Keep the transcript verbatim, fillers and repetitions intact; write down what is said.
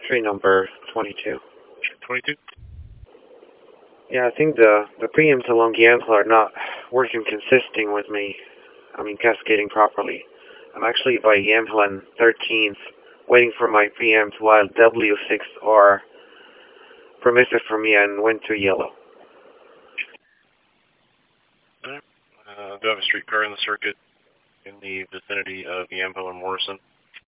Tree number twenty-two. twenty-two? Yeah, I think the, the preamps along Yamhill are not working consisting with me. I mean, cascading properly. I'm actually by Yamhill and thirteenth, waiting for my preamps while W six R permissive for me and went to yellow. Uh, do I have a streetcar in the circuit in the vicinity of Yamhill and Morrison?